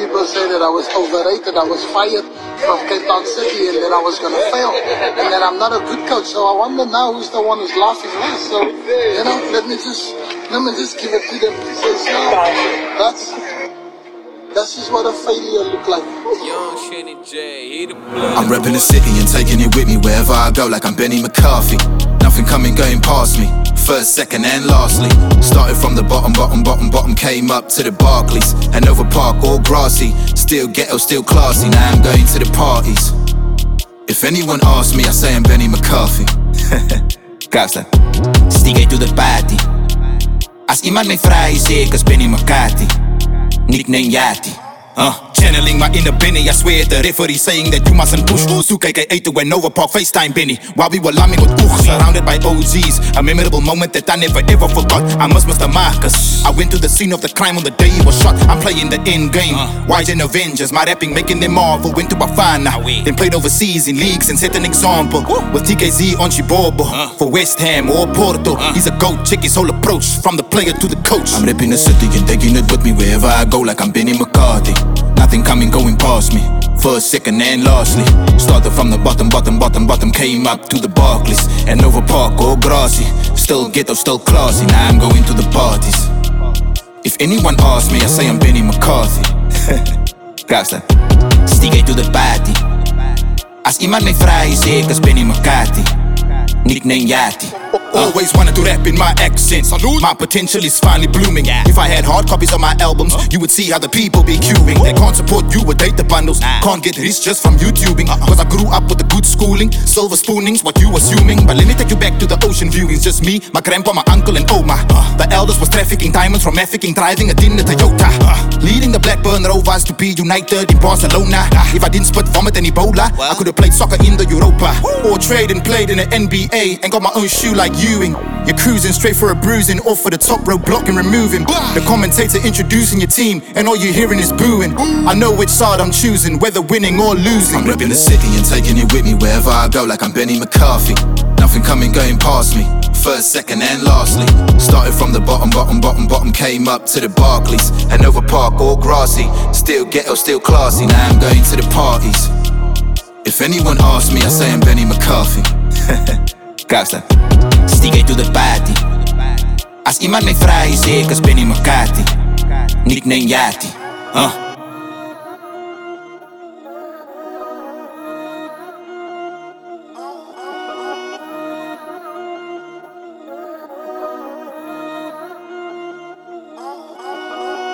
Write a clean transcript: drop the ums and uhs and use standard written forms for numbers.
people say that I was overrated, I was fired from Cape Town City and that I was going to fail and that I'm not a good coach. So I wonder now who's the one who's laughing last. So, you know, let me just give it to them. Says, no, that's just what a failure look like. I'm repping the city and taking it with me wherever I go, like I'm Benny McCarthy. Nothing coming going past me, first, second and lastly. Started from the bottom, came up to the Barclays. Hanover Park, all grassy, still ghetto, still classy. Now I'm going to the parties. If anyone asks me, I say I'm Benny McCarthy. Kijk, stieg uit to the party. Als iemand mij vraagt, zeg ik als Benny McCarthy. Nickname Yati. Channeling my inner Benny, I swear the referee saying that you mustn't push. Soek ik eten when Nova Park FaceTime Benny, while we were lamming with oog. Surrounded by OGs, a memorable moment that I never ever forgot. I must the Marcus. I went to the scene of the crime on the day he was shot. I'm playing the end game. Wise and Avengers, my rapping making them marvel. Went to Bafana, then played overseas in leagues and set an example. With TKZ on Chibobo, for West Ham or Porto. He's a GOAT, check his whole approach, from the player to the coach. I'm ripping the city and taking it with me wherever I go, like I'm Benny McCarthy. Nothing coming, going past me, first, second and lastly. Started from the bottom, came up to the Barclays. And Nova Park, all grassy, still ghetto, still classy. Now I'm going to the parties. If anyone asks me, I say I'm Benny McCarthy. Kijk, stieg uit to the party. Als iemand mij vraagt, zeg ik als Benny McCarthy. Nickname Yati. Always wanted to rap in my accent. Salute. My potential is finally blooming. If I had hard copies of my albums, you would see how the people be queuing. They can't support you with data bundles. Can't get rich just from YouTubing. Cause I grew up with a good schooling. Silver spooning's what you assuming. But let me take you back to the ocean view. It's just me, my grandpa, my uncle and Oma. The elders was trafficking diamonds from African, driving a tin Toyota. Leading the Blackburn Rovers to be united in Barcelona. If I didn't spit vomit and Ebola, I could have played soccer in the Europa. Or trade and played in the NBA and got my own shoe like Ewing. You're cruising straight for a bruising, off for the top row, block and remove him. The commentator introducing your team, and all you're hearing is booing. I know which side I'm choosing, whether winning or losing. I'm repping the city and taking it with me wherever I go, like I'm Benny McCarthy. Nothing coming, going past me, first, second and lastly. Started from the bottom, came up to the Barclays. Hanover Park, all grassy, still ghetto, still classy. Now I'm going to the parties. If anyone asks me, I say I'm Benny McCarthy. Kijk, stieg uit to the party. Als iemand mij vraagt, zeg ik als Benny McCarthy. Nickname Yati.